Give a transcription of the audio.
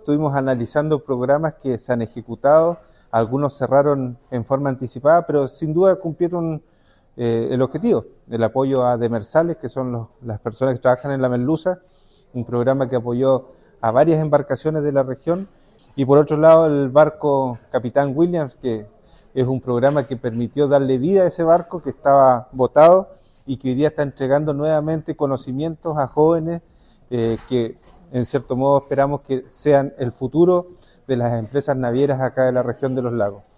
estuvimos analizando programas que se han ejecutado, algunos cerraron en forma anticipada, pero sin duda cumplieron el objetivo, el apoyo a demersales, que son las personas que trabajan en la merluza, un programa que apoyó a varias embarcaciones de la región, y por otro lado el barco Capitán Williams, que es un programa que permitió darle vida a ese barco que estaba botado y que hoy día está entregando nuevamente conocimientos a jóvenes que en cierto modo esperamos que sean el futuro de las empresas navieras acá de la región de los lagos.